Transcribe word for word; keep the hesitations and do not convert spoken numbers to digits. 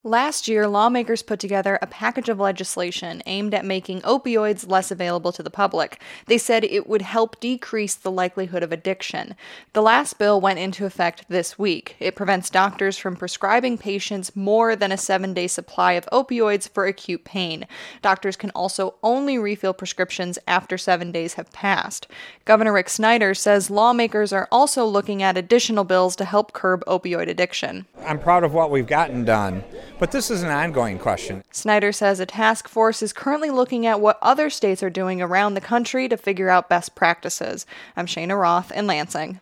Last year, lawmakers put together a package of legislation aimed at making opioids less available to the public. They said it would help decrease the likelihood of addiction. The last bill went into effect this week. It prevents doctors from prescribing patients more than a seven-day supply of opioids for acute pain. Doctors can also only refill prescriptions after seven days have passed. Governor Rick Snyder says lawmakers are also looking at additional bills to help curb opioid addiction. I'm proud of what we've gotten done. But this is an ongoing question. Snyder says a task force is currently looking at what other states are doing around the country to figure out best practices. I'm Shayna Roth in Lansing.